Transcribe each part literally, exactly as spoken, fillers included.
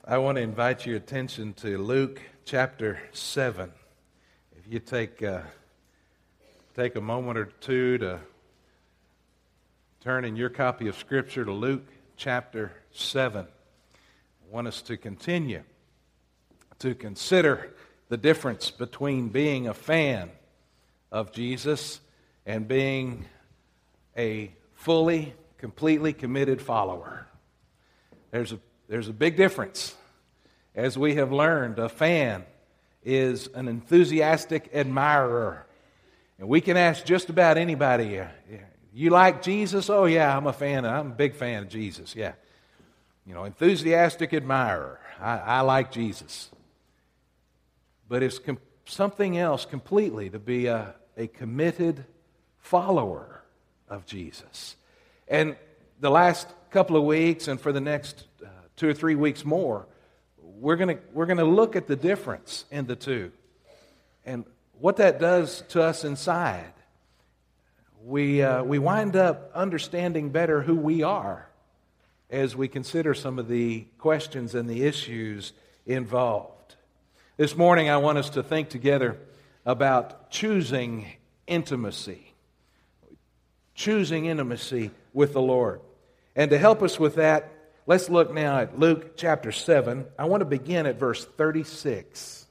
I want to invite your attention to Luke chapter seven. If you take uh, take a moment or two to turn in your copy of Scripture to Luke chapter seven. I want us to continue to consider the difference between being a fan of Jesus and being a fully, completely committed follower. There's a There's a big difference. As we have learned, a fan is an enthusiastic admirer. And we can ask just about anybody, you like Jesus? Oh yeah, I'm a fan. I'm a big fan of Jesus, yeah. You know, enthusiastic admirer. I, I like Jesus. But it's com- something else completely to be a, a committed follower of Jesus. And the last couple of weeks and for the next uh, two or three weeks more, we're going to we're going to look at the difference in the two and what that does to us inside. We uh, we wind up understanding better who we are as we consider some of the questions and the issues involved. This morning, I want us to think together about choosing intimacy, choosing intimacy with the Lord, and to help us with that, let's look now at Luke chapter seven. I want to begin at verse thirty-six.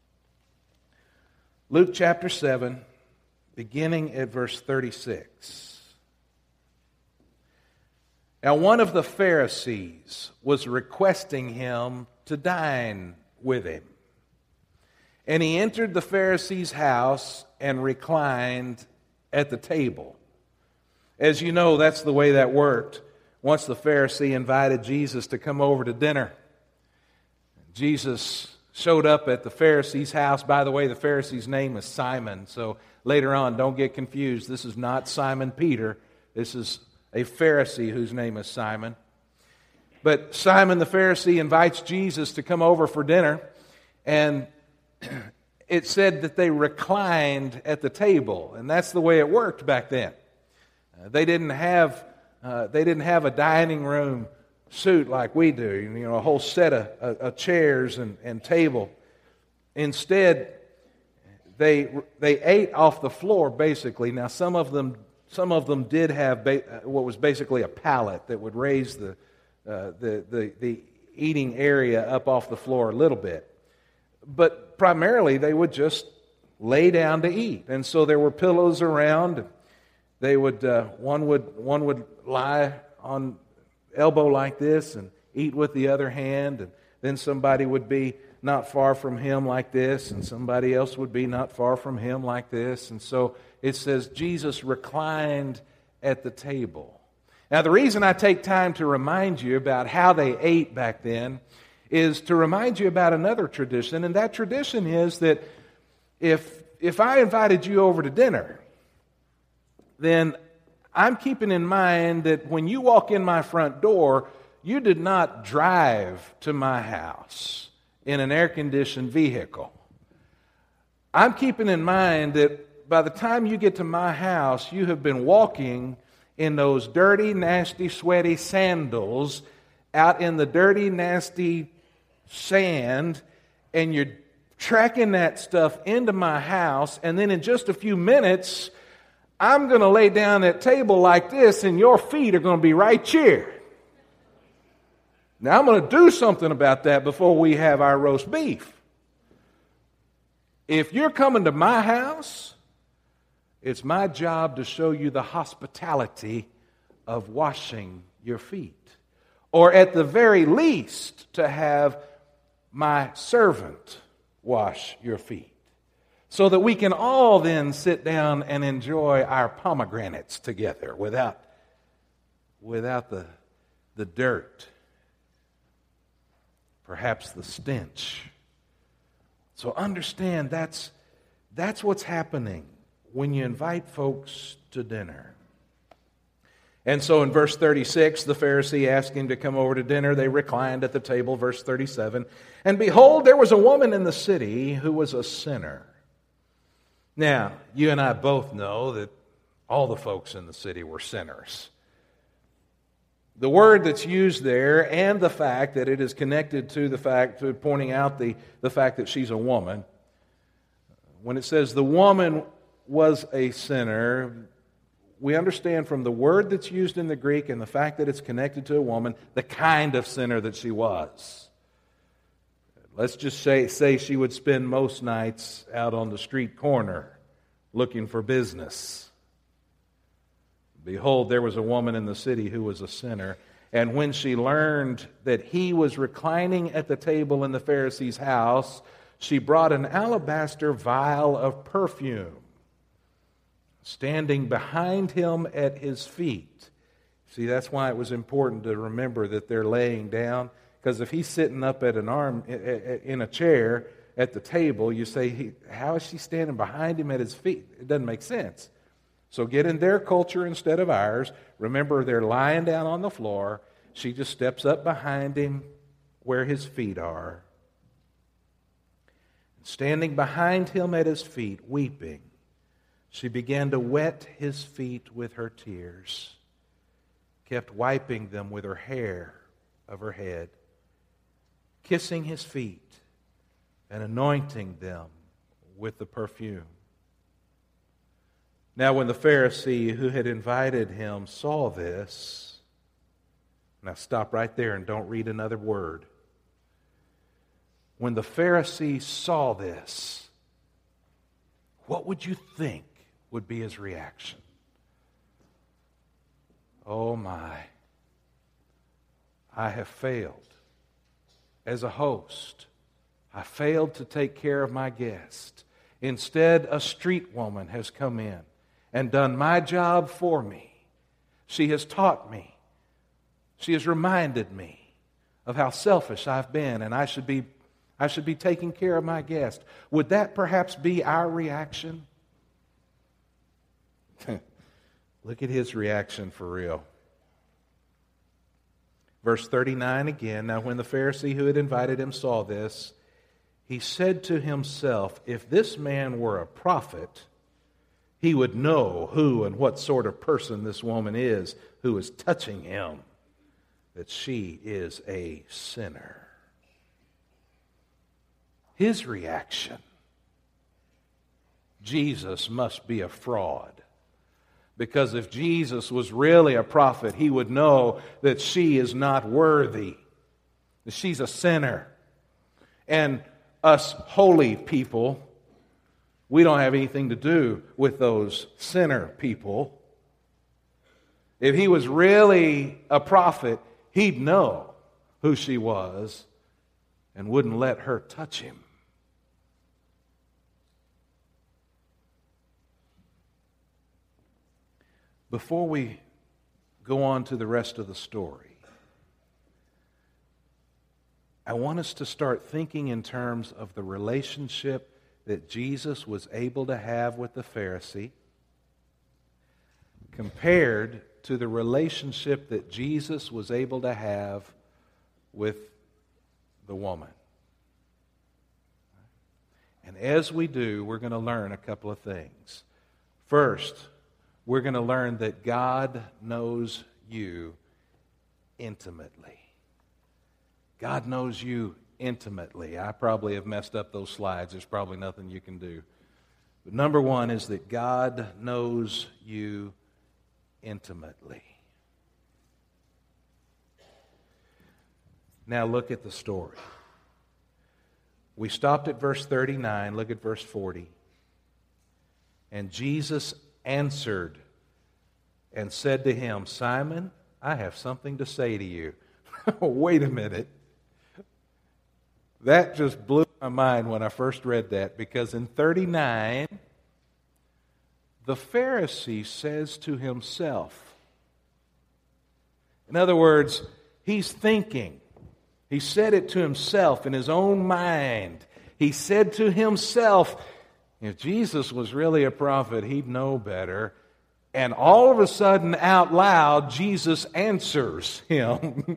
Luke chapter seven, beginning at verse thirty-six. Now one of the Pharisees was requesting him to dine with him. And he entered the Pharisee's house and reclined at the table. As you know, that's the way that worked. Once the Pharisee invited Jesus to come over to dinner. Jesus showed up at the Pharisee's house. By the way, the Pharisee's name is Simon. So later on, don't get confused. This is not Simon Peter. This is a Pharisee whose name is Simon. But Simon the Pharisee invites Jesus to come over for dinner. And it said that they reclined at the table. And that's the way it worked back then. Uh, they didn't have... Uh, they didn't have a dining room suite like we do, you know, a whole set of, of, of chairs and, and table. Instead, they they ate off the floor basically. Now, some of them some of them did have ba- what was basically a pallet that would raise the, uh, the the the eating area up off the floor a little bit, but primarily they would just lay down to eat, and so there were pillows around. They would uh, one would one would lie on elbow like this and eat with the other hand, and then somebody would be not far from him like this, and somebody else would be not far from him like this. And so it says Jesus reclined at the table. Now the reason I take time to remind you about how they ate back then is to remind you about another tradition, and that tradition is that if if I invited you over to dinner, then I'm keeping in mind that when you walk in my front door, you did not drive to my house in an air-conditioned vehicle. I'm keeping in mind that by the time you get to my house, you have been walking in those dirty, nasty, sweaty sandals out in the dirty, nasty sand, and you're tracking that stuff into my house, and then in just a few minutes, I'm going to lay down at table like this, and your feet are going to be right here. Now, I'm going to do something about that before we have our roast beef. If you're coming to my house, it's my job to show you the hospitality of washing your feet. Or at the very least, to have my servant wash your feet. So that we can all then sit down and enjoy our pomegranates together without, without the, the dirt, perhaps the stench. So understand that's, that's what's happening when you invite folks to dinner. And so in verse thirty-six, the Pharisee asked him to come over to dinner. They reclined at the table, verse thirty-seven. And behold, there was a woman in the city who was a sinner. Now, you and I both know that all the folks in the city were sinners. The word that's used there and the fact that it is connected to the fact, to pointing out the, the fact that she's a woman. When it says the woman was a sinner, we understand from the word that's used in the Greek and the fact that it's connected to a woman, the kind of sinner that she was. Let's just say, say she would spend most nights out on the street corner looking for business. Behold, there was a woman in the city who was a sinner, and when she learned that he was reclining at the table in the Pharisee's house, she brought an alabaster vial of perfume, standing behind him at his feet. See, that's why it was important to remember that they're laying down, because if he's sitting up at an arm in a chair at the table, you say, how is she standing behind him at his feet? It doesn't make sense. So get in their culture instead of ours. Remember, they're lying down on the floor. She just steps up behind him where his feet are. Standing behind him at his feet, weeping, she began to wet his feet with her tears, kept wiping them with her hair of her head, kissing his feet and anointing them with the perfume. Now when the Pharisee who had invited him saw this, now stop right there and don't read another word. When the Pharisee saw this, what would you think would be his reaction? Oh my, I have failed as a host. I failed to take care of my guest. Instead, a street woman has come in and done my job for me. She has taught me. She has reminded me of how selfish I've been, and I should be, I should be taking care of my guest. Would that perhaps be our reaction? Look at his reaction for real. Verse thirty-nine again, now when the Pharisee who had invited him saw this, he said to himself, if this man were a prophet, he would know who and what sort of person this woman is who is touching him, that she is a sinner. His reaction, Jesus must be a fraud. Because if Jesus was really a prophet, he would know that she is not worthy, that she's a sinner. And us holy people, we don't have anything to do with those sinner people. If he was really a prophet, he'd know who she was and wouldn't let her touch him. Before we go on to the rest of the story, I want us to start thinking in terms of the relationship that Jesus was able to have with the Pharisee compared to the relationship that Jesus was able to have with the woman. And as we do, we're going to learn a couple of things. First, we're going to learn that God knows you intimately. God knows you intimately. I probably have messed up those slides. There's probably nothing you can do. But number one is that God knows you intimately. Now look at the story. We stopped at verse thirty-nine. Look at verse forty. And Jesus answered and said to him, Simon, I have something to say to you. Wait a minute. That just blew my mind when I first read that, because in thirty-nine, the Pharisee says to himself. In other words, he's thinking. He said it to himself in his own mind. He said to himself, if Jesus was really a prophet, he'd know better. And all of a sudden, out loud, Jesus answers him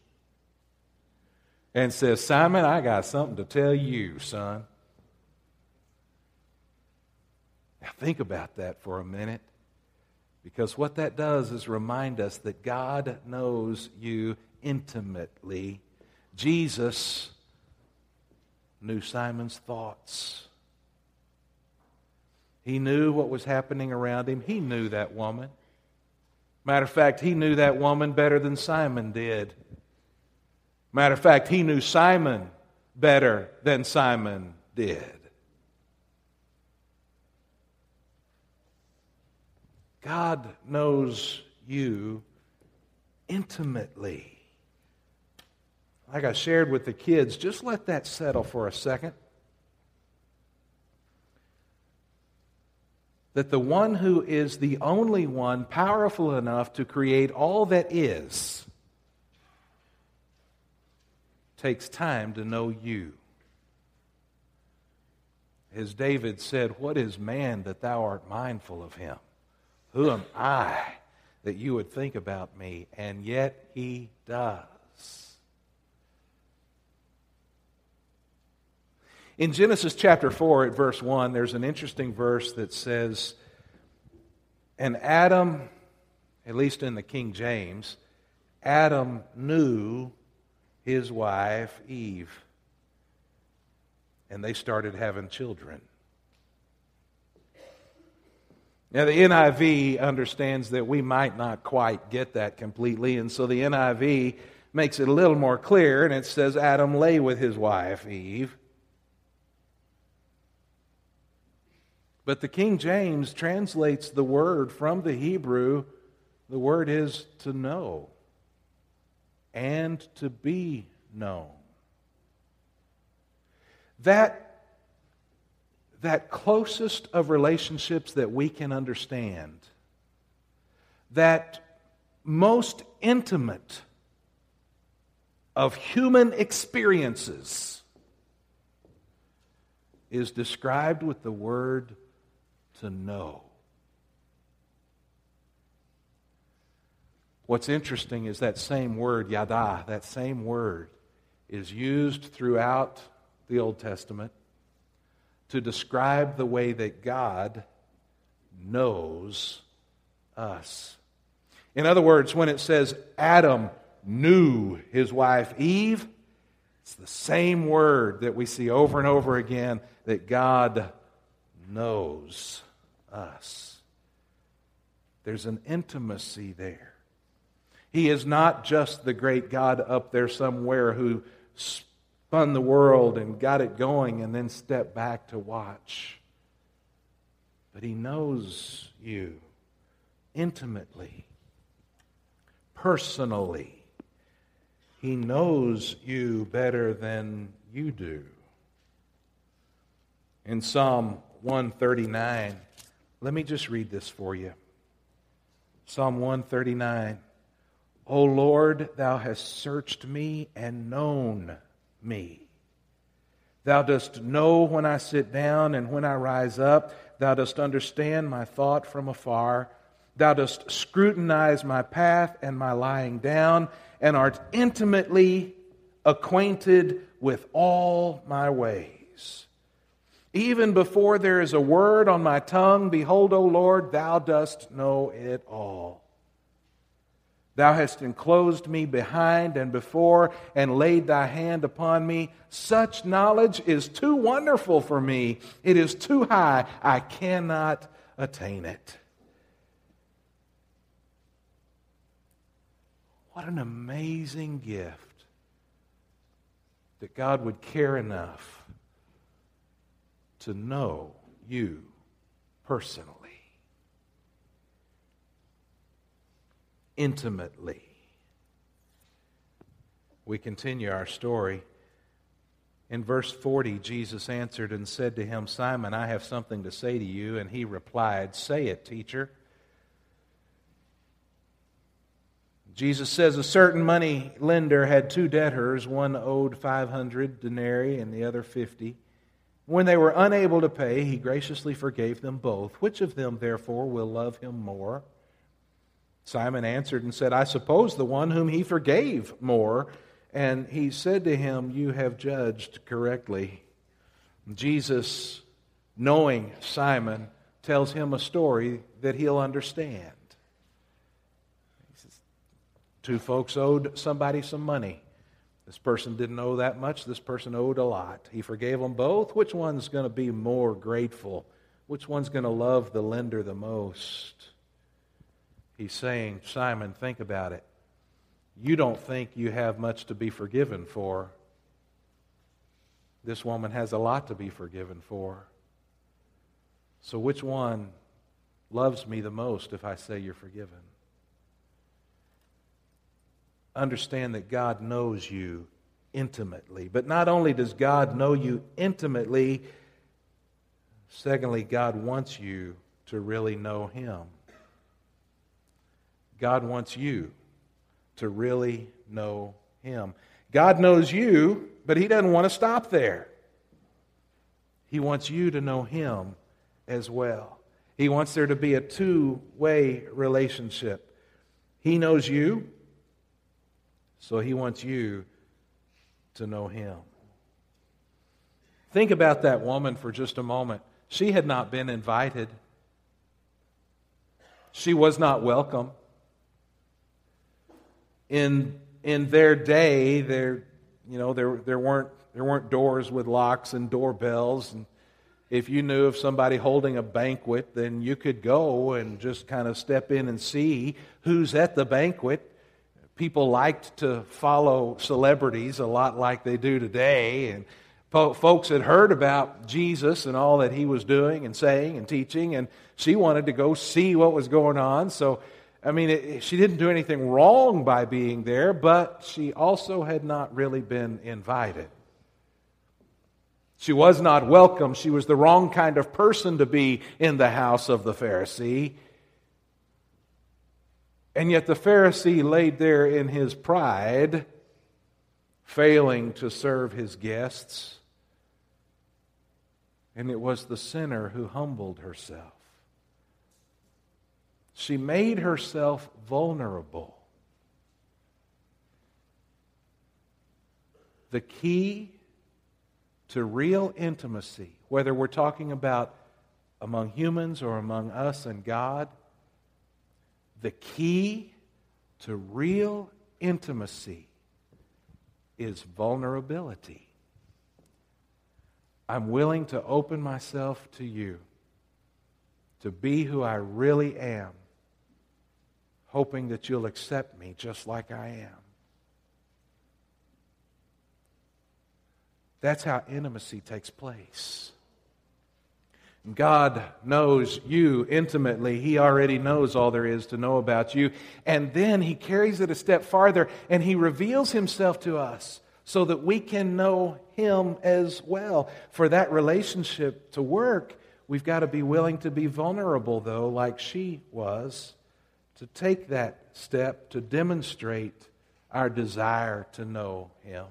and says, Simon, I got something to tell you, son. Now think about that for a minute. Because what that does is remind us that God knows you intimately. Jesus knew Simon's thoughts. He knew what was happening around him. He knew that woman. Matter of fact, he knew that woman better than Simon did. Matter of fact, he knew Simon better than Simon did. God knows you intimately. Like I shared with the kids, just let that settle for a second. That the one who is the only one powerful enough to create all that is takes time to know you. As David said, "What is man that thou art mindful of him? Who am I that you would think about me?" And yet he does. In Genesis chapter four at verse one, there's an interesting verse that says, "And Adam," at least in the King James, "Adam knew his wife Eve, and they started having children." Now, the N I V understands that we might not quite get that completely, and so the N I V makes it a little more clear, and it says Adam lay with his wife Eve. But the King James translates the word from the Hebrew. The word is to know and to be known. That, that closest of relationships that we can understand, that most intimate of human experiences, is described with the word to know. What's interesting is that same word, yada, that same word is used throughout the Old Testament to describe the way that God knows us. In other words, when it says Adam knew his wife Eve, it's the same word that we see over and over again, that God knows us. There's an intimacy there. He is not just the great God up there somewhere who spun the world and got it going and then stepped back to watch. But He knows you intimately, personally. He knows you better than you do. In Psalm one thirty-nine, let me just read this for you. Psalm one thirty-nine. O Lord, Thou hast searched me and known me. Thou dost know when I sit down and when I rise up. Thou dost understand my thought from afar. Thou dost scrutinize my path and my lying down, and art intimately acquainted with all my ways. Even before there is a word on my tongue, behold, O Lord, Thou dost know it all. Thou hast enclosed me behind and before, and laid Thy hand upon me. Such knowledge is too wonderful for me. It is too high. I cannot attain it. What an amazing gift that God would care enough to know you personally, intimately. We continue our story. In verse forty, Jesus answered and said to him, Simon, I have something to say to you. And he replied, Say it, teacher. Jesus says, a certain money lender had two debtors. One owed five hundred denarii and the other fifty. When they were unable to pay, he graciously forgave them both. Which of them, therefore, will love him more? Simon answered and said, I suppose the one whom he forgave more. And he said to him, You have judged correctly. Jesus, knowing Simon, tells him a story that he'll understand. Two folks owed somebody some money. This person didn't owe that much. This person owed a lot. He forgave them both. Which one's going to be more grateful? Which one's going to love the lender the most? He's saying, Simon, think about it. You don't think you have much to be forgiven for. This woman has a lot to be forgiven for. So which one loves me the most if I say you're forgiven? Understand that God knows you intimately. But not only does God know you intimately, secondly, God wants you to really know Him. God wants you to really know Him. God knows you, but He doesn't want to stop there. He wants you to know Him as well. He wants there to be a two-way relationship. He knows you, so He wants you to know Him. Think about that woman for just a moment. She had not been invited. She was not welcome. In in their day, there you know there there weren't there weren't doors with locks and doorbells, and if you knew of somebody holding a banquet, then you could go and just kind of step in and see who's at the banquet. People liked to follow celebrities a lot like they do today, and po- folks had heard about Jesus and all that He was doing and saying and teaching, and she wanted to go see what was going on. So, I mean, it, she didn't do anything wrong by being there, but she also had not really been invited. She was not welcome. She was the wrong kind of person to be in the house of the Pharisee. And yet the Pharisee laid there in his pride, failing to serve his guests. And it was the sinner who humbled herself. She made herself vulnerable. The key to real intimacy, whether we're talking about among humans or among us and God, the key to real intimacy is vulnerability. I'm willing to open myself to you, to be who I really am, hoping that you'll accept me just like I am. That's how intimacy takes place. God knows you intimately. He already knows all there is to know about you. And then He carries it a step farther and He reveals Himself to us so that we can know Him as well. For that relationship to work, we've got to be willing to be vulnerable, though, like she was, to take that step to demonstrate our desire to know Him.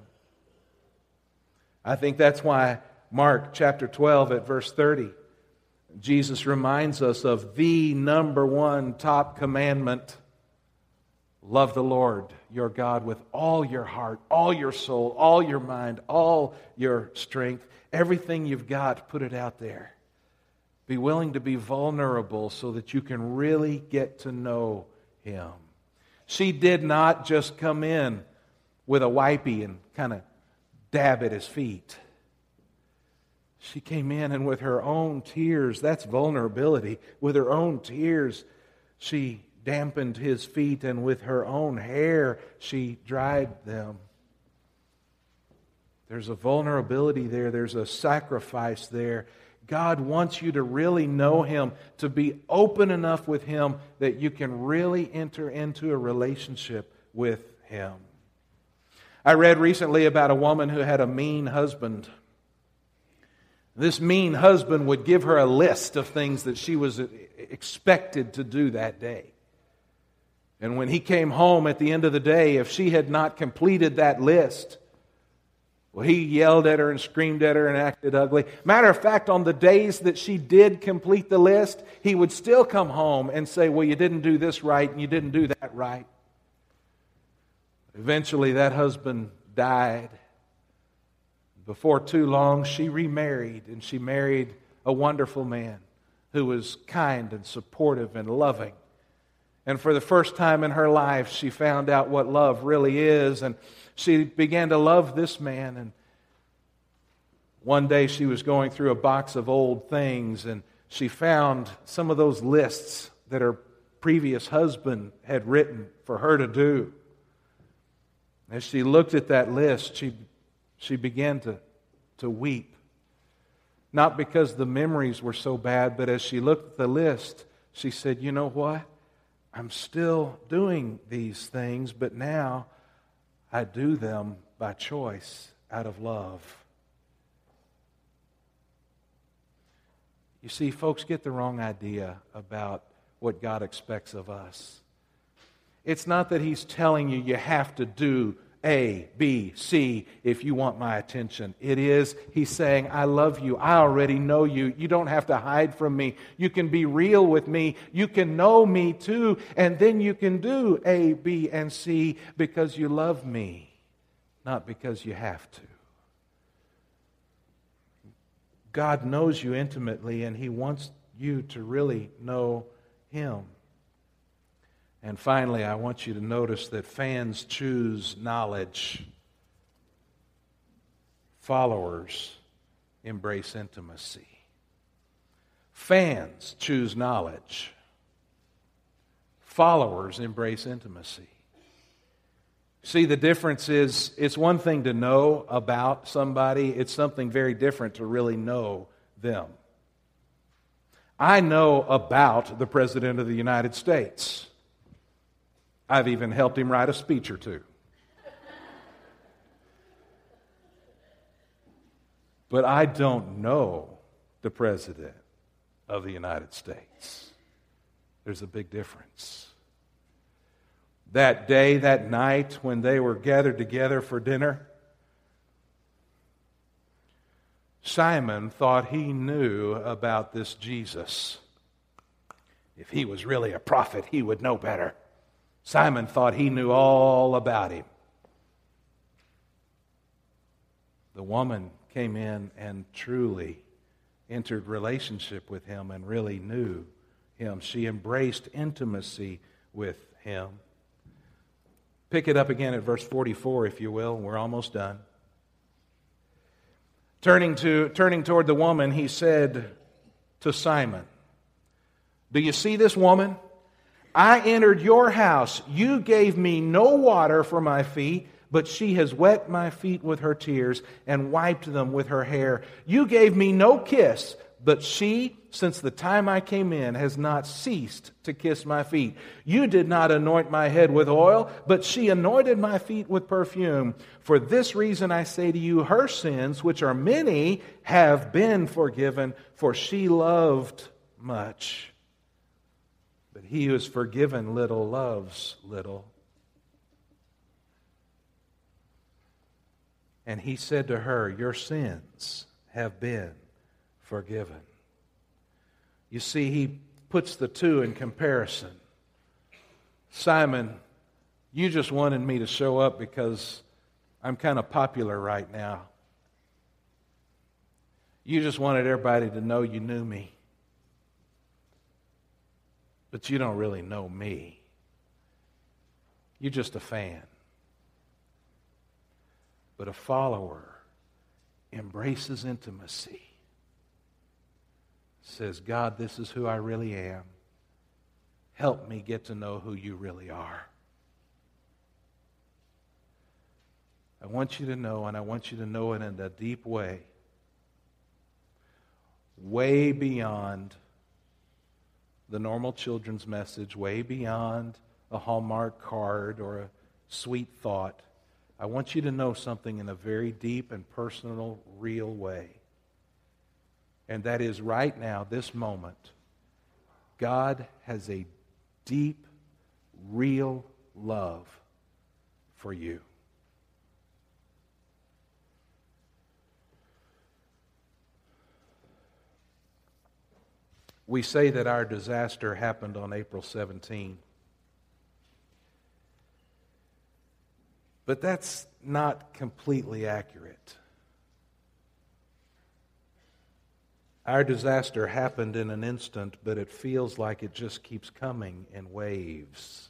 I think that's why Mark chapter twelve at verse thirty, Jesus reminds us of the number one top commandment. Love the Lord your God with all your heart, all your soul, all your mind, all your strength. Everything you've got, put it out there. Be willing to be vulnerable so that you can really get to know Him. She did not just come in with a wipey and kind of dab at His feet. She came in and with her own tears, that's vulnerability, with her own tears, she dampened His feet, and with her own hair, she dried them. There's a vulnerability there. There's a sacrifice there. God wants you to really know Him, to be open enough with Him that you can really enter into a relationship with Him. I read recently about a woman who had a mean husband. This mean husband would give her a list of things that she was expected to do that day. And when he came home at the end of the day, if she had not completed that list, well, he yelled at her and screamed at her and acted ugly. Matter of fact, on the days that she did complete the list, he would still come home and say, well, you didn't do this right and you didn't do that right. Eventually, that husband died. Before too long, she remarried, and she married a wonderful man who was kind and supportive and loving. And for the first time in her life, she found out what love really is. And she began to love this man. And one day she was going through a box of old things, and she found some of those lists that her previous husband had written for her to do. As she looked at that list, she, she began to, to weep. Not because the memories were so bad, but as she looked at the list, she said, you know what? I'm still doing these things, but now I do them by choice, out of love. You see, folks get the wrong idea about what God expects of us. It's not that He's telling you you have to do A, B, C if you want my attention. It is He's saying, I love you. I already know you. You don't have to hide from me. You can be real with me. You can know me too. And then you can do A, B, and C because you love me, not because you have to. God knows you intimately, and He wants you to really know Him. And finally, I want you to notice that fans choose knowledge. Followers embrace intimacy. Fans choose knowledge. Followers embrace intimacy. See, the difference is, it's one thing to know about somebody. It's something very different to really know them. I know about the President of the United States. I've even helped him write a speech or two. But I don't know the President of the United States. There's a big difference. That day, that night, when they were gathered together for dinner, Simon thought he knew about this Jesus. If he was really a prophet, he would know better. Simon thought he knew all about him. The woman came in and truly entered relationship with him and really knew him. She embraced intimacy with him. Pick it up again at verse forty-four, if you will. We're almost done. Turning to turning toward the woman, he said to Simon, do you see this woman? I entered your house. You gave me no water for my feet, but she has wet my feet with her tears and wiped them with her hair. You gave me no kiss, but she, since the time I came in, has not ceased to kiss my feet. You did not anoint my head with oil, but she anointed my feet with perfume. For this reason I say to you, her sins, which are many, have been forgiven, for she loved much. But he who is forgiven little loves little. And he said to her, your sins have been forgiven. You see, he puts the two in comparison. Simon, you just wanted me to show up because I'm kind of popular right now. You just wanted everybody to know you knew me. But you don't really know me. You're just a fan. But a follower embraces intimacy. Says, God, this is who I really am. Help me get to know who you really are. I want you to know, and I want you to know it in a deep way, way beyond the normal children's message, way beyond a Hallmark card or a sweet thought. I want you to know something in a very deep and personal, real way. And that is right now, this moment, God has a deep, real love for you. We say that our disaster happened on April seventeenth. But that's not completely accurate. Our disaster happened in an instant, but it feels like it just keeps coming in waves.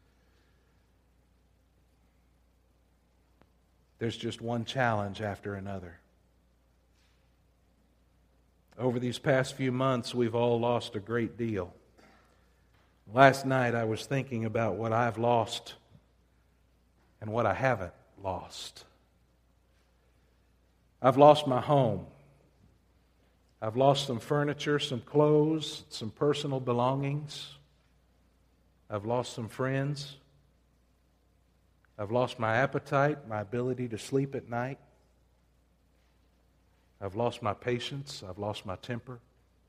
There's just one challenge after another. Over these past few months, we've all lost a great deal. Last night, I was thinking about what I've lost and what I haven't lost. I've lost my home. I've lost some furniture, some clothes, some personal belongings. I've lost some friends. I've lost my appetite, my ability to sleep at night. I've lost my patience. I've lost my temper.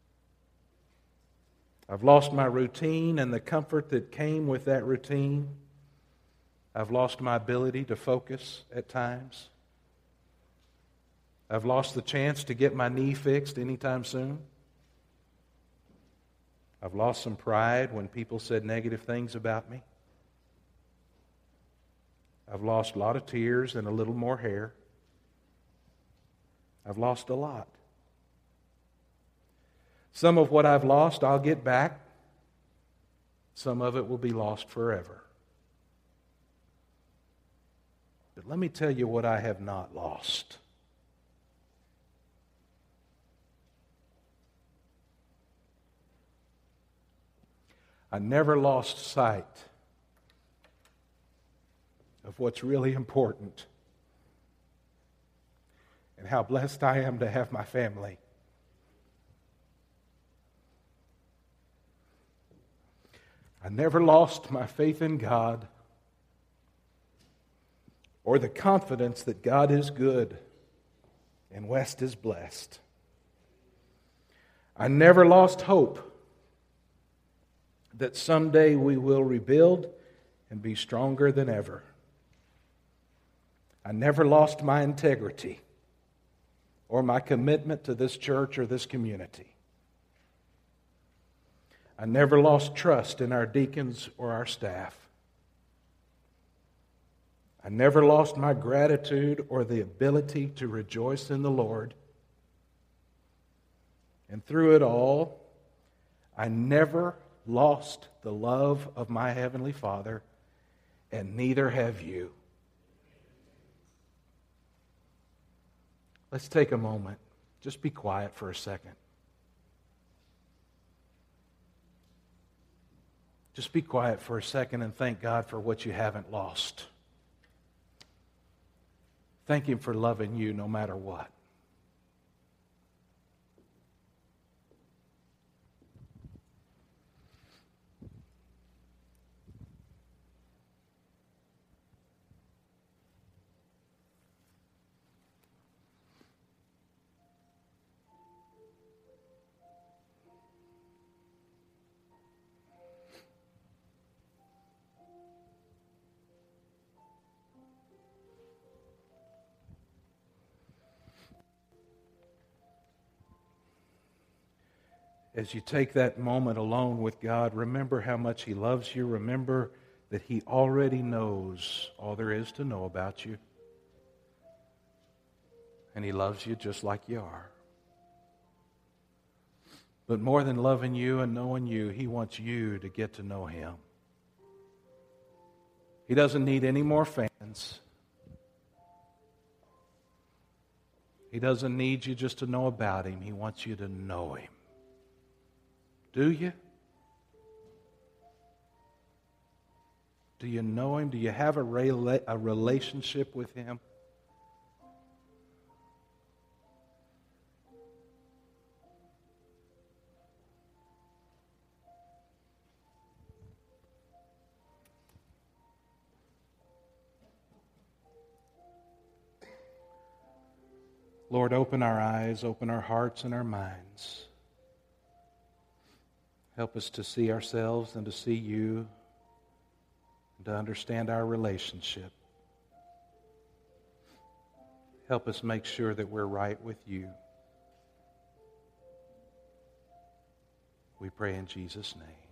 I've lost my routine and the comfort that came with that routine. I've lost my ability to focus at times. I've lost the chance to get my knee fixed anytime soon. I've lost some pride when people said negative things about me. I've lost a lot of tears and a little more hair. I've lost a lot. Some of what I've lost, I'll get back. Some of it will be lost forever. But let me tell you what I have not lost. I never lost sight of what's really important and how blessed I am to have my family. I never lost my faith in God or the confidence that God is good and West is blessed. I never lost hope that someday we will rebuild and be stronger than ever. I never lost my integrity or my commitment to this church or this community. I never lost trust in our deacons or our staff. I never lost my gratitude or the ability to rejoice in the Lord. And through it all, I never lost the love of my Heavenly Father, and neither have you. Let's take a moment. Just be quiet for a second. Just be quiet for a second and thank God for what you haven't lost. Thank Him for loving you no matter what. As you take that moment alone with God, remember how much He loves you. Remember that He already knows all there is to know about you. And He loves you just like you are. But more than loving you and knowing you, He wants you to get to know Him. He doesn't need any more fans. He doesn't need you just to know about Him. He wants you to know Him. Do you? Do you know Him? Do you have a, rela- a relationship with Him? Lord, open our eyes, open our hearts and our minds. Help us to see ourselves and to see You and to understand our relationship. Help us make sure that we're right with You. We pray in Jesus' name.